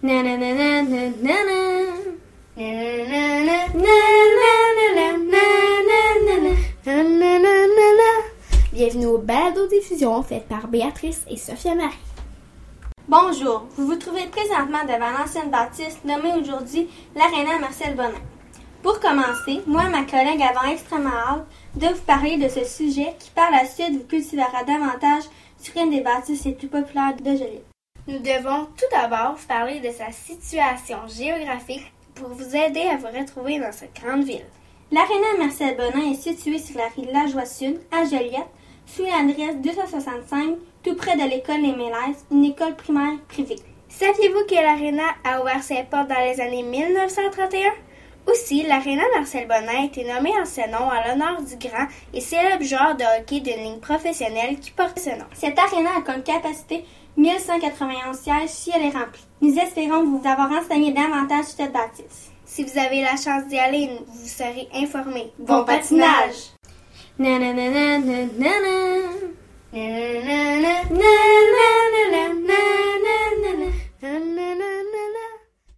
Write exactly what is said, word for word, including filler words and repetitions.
Bienvenue au balado-diffusion faite par Béatrice et Sophia Marie. Bonjour, vous vous trouvez présentement devant l'ancienne bâtisse nommée aujourd'hui l'Aréna Marcel Bonin. Pour commencer, moi et ma collègue avons extrêmement hâte de vous parler de ce sujet qui par la suite vous cultivera davantage sur une des bâtisses les plus populaires de Joliette. Nous devons tout d'abord vous parler de sa situation géographique pour vous aider à vous retrouver dans cette grande ville. L'Aréna Marcel Bonin est située sur la rue Lajoie Sud, à Joliette, sous l'adresse deux cent soixante-cinq, tout près de l'école Les Mélèzes, une école primaire privée. Saviez-vous que l'Aréna a ouvert ses portes dans les années mille neuf cent trente et un? Aussi, l'Aréna Marcel Bonin a été nommée en ce nom en l'honneur du grand et célèbre joueur de hockey d'une ligne professionnelle qui porte ce nom. Cette aréna a comme capacité mille cent quatre-vingt-onze sièges si elle est remplie. Nous espérons vous avoir renseigné davantage sur cette bâtisse. Si vous avez la chance d'y aller, vous serez informés. Bon, bon patinage! Na na na na na na na na na na na